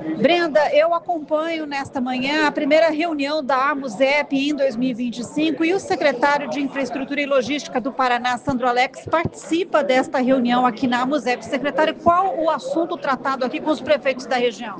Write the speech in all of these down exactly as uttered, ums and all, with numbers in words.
Brenda, eu acompanho nesta manhã a primeira reunião da AMUSEP em dois mil e vinte e cinco e o secretário de Infraestrutura e Logística do Paraná, Sandro Alex, participa desta reunião aqui na AMUSEP. Secretário, qual o assunto tratado aqui com os prefeitos da região?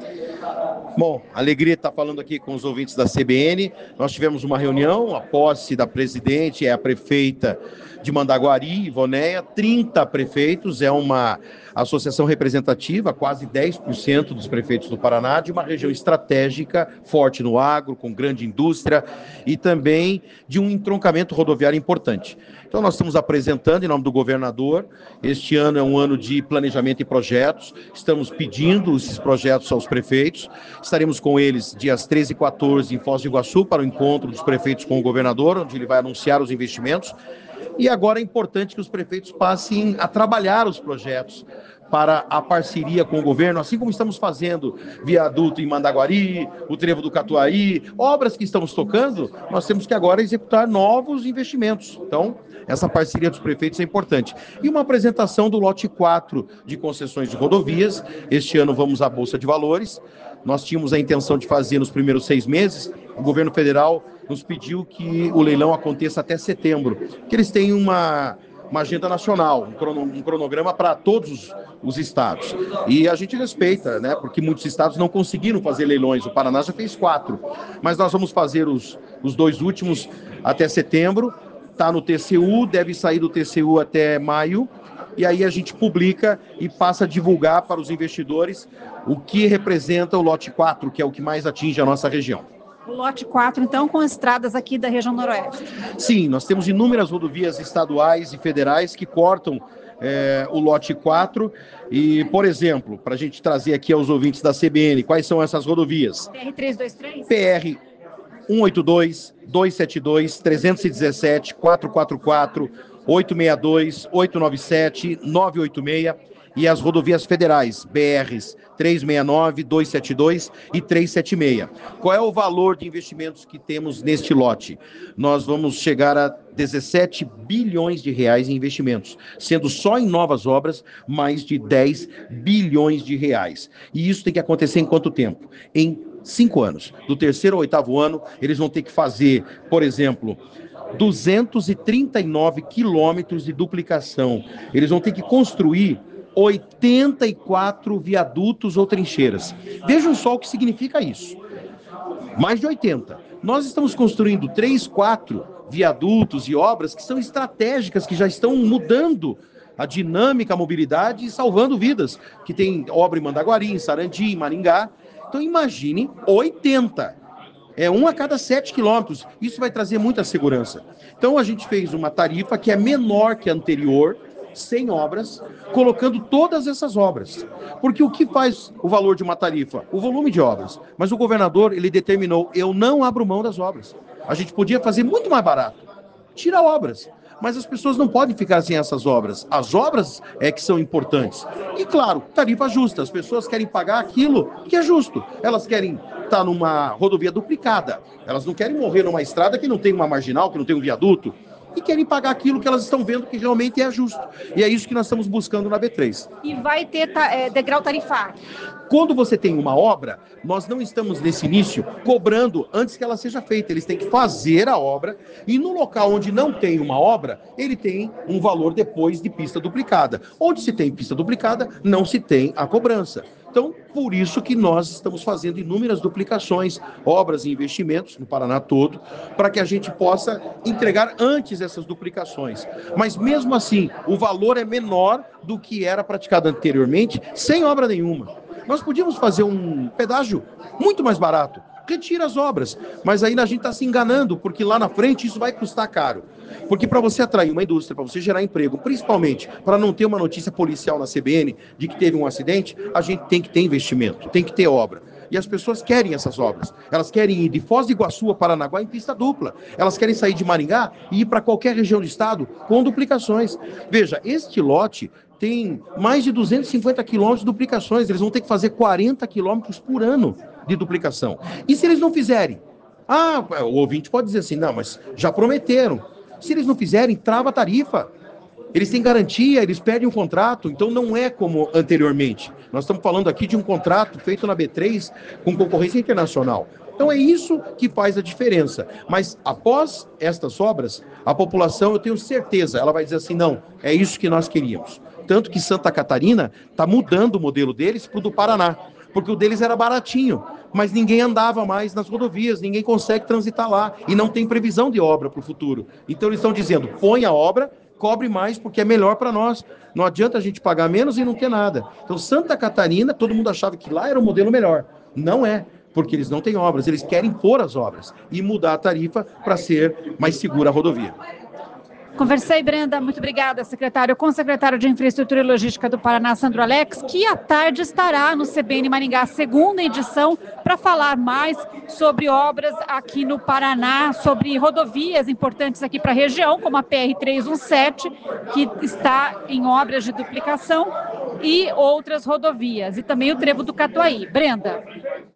Bom, alegria estar falando aqui com os ouvintes da C B N. Nós tivemos uma reunião, a posse da presidente é a prefeita de Mandaguari, Ivoneia, trinta prefeitos, é uma associação representativa, quase dez por cento dos prefeitos do Paraná, de uma região estratégica, forte no agro, com grande indústria e também de um entroncamento rodoviário importante. Então nós estamos apresentando em nome do governador, este ano é um ano de planejamento e projetos, estamos pedindo esses projetos aos prefeitos, estaremos com eles dias treze e quatorze em Foz do Iguaçu para o encontro dos prefeitos com o governador, onde ele vai anunciar os investimentos. E agora é importante que os prefeitos passem a trabalhar os projetos para a parceria com o governo, assim como estamos fazendo viaduto em Mandaguari, o trevo do Catuaí, obras que estamos tocando, nós temos que agora executar novos investimentos. Então, essa parceria dos prefeitos é importante. E uma apresentação do lote quatro de concessões de rodovias. Este ano vamos à Bolsa de Valores. Nós tínhamos a intenção de fazer nos primeiros seis meses. O governo federal nos pediu que o leilão aconteça até setembro, que eles têm uma, uma agenda nacional, um, crono, um cronograma para todos os, os estados. E a gente respeita, né, porque muitos estados não conseguiram fazer leilões, o Paraná já fez quatro, mas nós vamos fazer os, os dois últimos até setembro, está no T C U, deve sair do T C U até maio, e aí a gente publica e passa a divulgar para os investidores o que representa o lote quatro, que é o que mais atinge a nossa região. O lote quatro, então, com estradas aqui da região noroeste. Sim, nós temos inúmeras rodovias estaduais e federais que cortam é, o lote quatro. E, por exemplo, para a gente trazer aqui aos ouvintes da C B N, quais são essas rodovias? P R trezentos e vinte e três? P R cento e oitenta e dois, duzentos e setenta e dois, trezentos e dezessete, quatrocentos e quarenta e quatro, oitocentos e sessenta e dois, oitocentos e noventa e sete, novecentos e oitenta e seis e as rodovias federais, B Rs trezentos e sessenta e nove, duzentos e setenta e dois e trezentos e setenta e seis. Qual é o valor de investimentos que temos neste lote? Nós vamos chegar a dezessete bilhões de reais em investimentos, sendo só em novas obras mais de dez bilhões de reais. E isso tem que acontecer em quanto tempo? Em cinco anos. Do terceiro ao oitavo ano, eles vão ter que fazer, por exemplo, duzentos e trinta e nove quilômetros de duplicação. Eles vão ter que construir oitenta e quatro viadutos ou trincheiras. Vejam só o que significa isso. Mais de oitenta. Nós estamos construindo três, quatro viadutos e obras que são estratégicas, que já estão mudando a dinâmica, a mobilidade e salvando vidas. Que tem obra em Mandaguari, em Sarandi, em Maringá. Então imagine oitenta. É um a cada sete quilômetros. Isso vai trazer muita segurança. Então a gente fez uma tarifa que é menor que a anterior, sem obras, colocando todas essas obras. Porque o que faz o valor de uma tarifa? O volume de obras. Mas o governador, ele determinou, eu não abro mão das obras. A gente podia fazer muito mais barato. Tira obras. Mas as pessoas não podem ficar sem essas obras. As obras é que são importantes. E claro, tarifa justa. As pessoas querem pagar aquilo que é justo. Elas querem estar numa rodovia duplicada. Elas não querem morrer numa estrada que não tem uma marginal, que não tem um viaduto. E querem pagar aquilo que elas estão vendo que realmente é justo. E é isso que nós estamos buscando na B três. E vai ter é, degrau tarifário? Quando você tem uma obra, nós não estamos nesse início cobrando antes que ela seja feita. Eles têm que fazer a obra e no local onde não tem uma obra, ele tem um valor depois de pista duplicada. Onde se tem pista duplicada, não se tem a cobrança. Então, por isso que nós estamos fazendo inúmeras duplicações, obras e investimentos no Paraná todo, para que a gente possa entregar antes essas duplicações. Mas mesmo assim, o valor é menor do que era praticado anteriormente, sem obra nenhuma. Nós podíamos fazer um pedágio muito mais barato, retira as obras, mas ainda a gente está se enganando, porque lá na frente isso vai custar caro. Porque para você atrair uma indústria, para você gerar emprego, principalmente para não ter uma notícia policial na C B N de que teve um acidente, a gente tem que ter investimento, tem que ter obra. E as pessoas querem essas obras. Elas querem ir de Foz do Iguaçu a Paranaguá em pista dupla. Elas querem sair de Maringá e ir para qualquer região do estado com duplicações. Veja, este lote tem mais de duzentos e cinquenta quilômetros de duplicações. Eles vão ter que fazer quarenta quilômetros por ano de duplicação. E se eles não fizerem? Ah, o ouvinte pode dizer assim, não, mas já prometeram. Se eles não fizerem, trava a tarifa. Eles têm garantia, eles perdem o contrato, então não é como anteriormente. Nós estamos falando aqui de um contrato feito na B três com concorrência internacional. Então é isso que faz a diferença. Mas após estas obras, a população, eu tenho certeza, ela vai dizer assim, não, é isso que nós queríamos. Tanto que Santa Catarina está mudando o modelo deles para o do Paraná, porque o deles era baratinho, mas ninguém andava mais nas rodovias, ninguém consegue transitar lá, e não tem previsão de obra para o futuro. Então eles estão dizendo, põe a obra, cobre mais, porque é melhor para nós. Não adianta a gente pagar menos e não ter nada. Então Santa Catarina, todo mundo achava que lá era o modelo melhor. Não é, porque eles não têm obras, eles querem pôr as obras e mudar a tarifa para ser mais segura a rodovia. Conversei, Brenda, muito obrigada, secretário, com o secretário de Infraestrutura e Logística do Paraná, Sandro Alex, que à tarde estará no C B N Maringá, segunda edição, para falar mais sobre obras aqui no Paraná, sobre rodovias importantes aqui para a região, como a P R trezentos e dezessete, que está em obras de duplicação, e outras rodovias, e também o Trevo do Catuaí. Brenda.